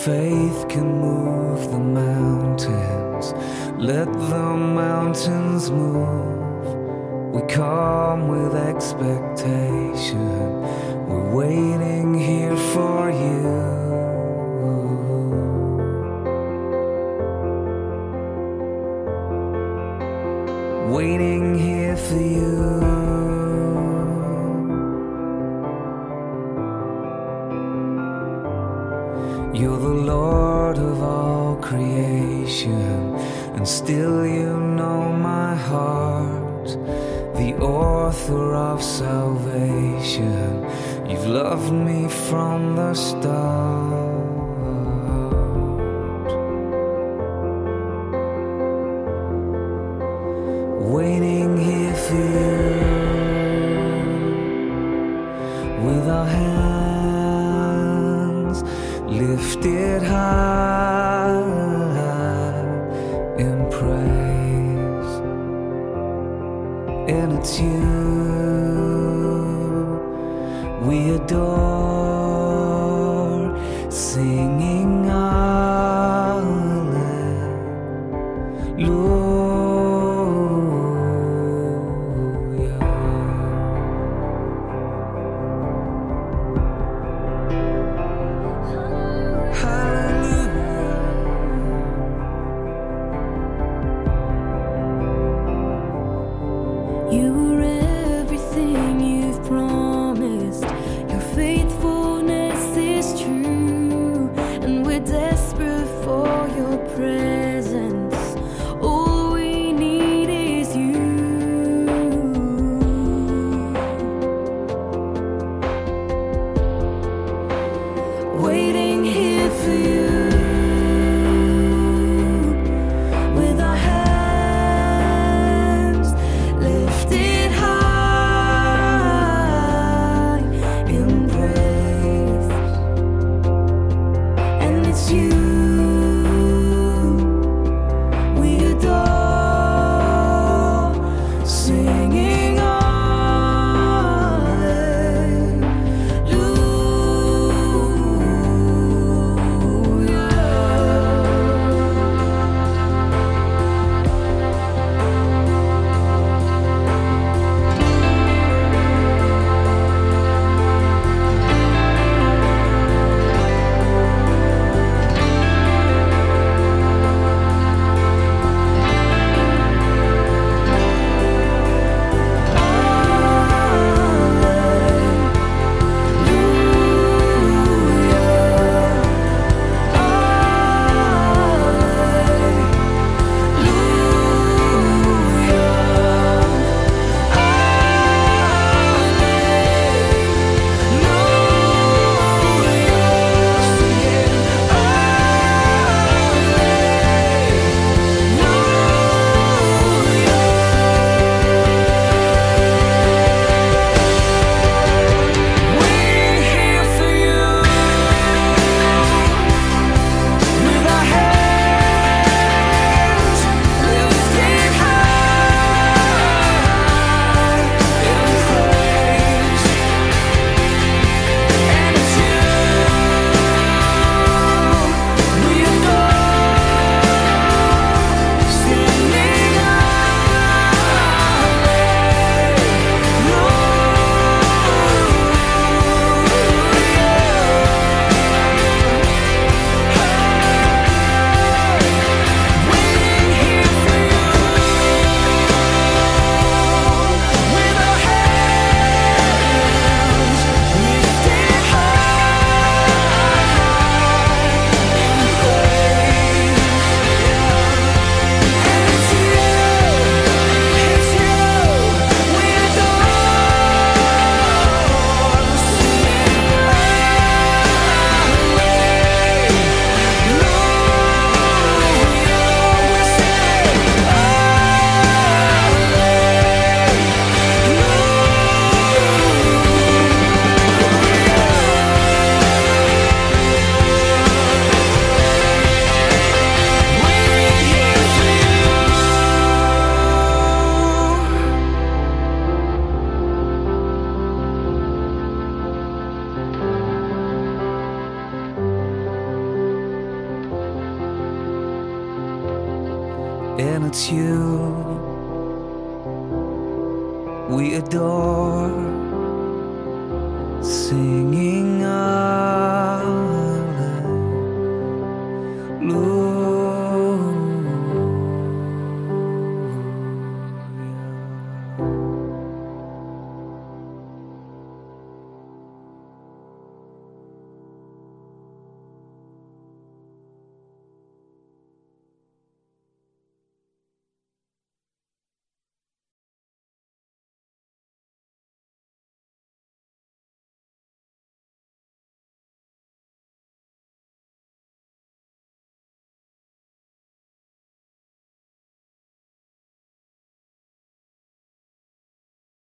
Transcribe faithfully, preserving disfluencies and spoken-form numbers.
faith can move the mountains, let the mountains move. We come with expectation, we're waiting here for you. Waiting here for you. You're the Lord of all creation, and still you know my heart. The author of salvation, you've loved me from the start. Waiting here for you, with our hands lifted high in praise. And it's you we adore, singing hallelujah. You are everything you've promised. Your faithfulness is true, and we're desperate for your presence. Oh, it's you we adore, singing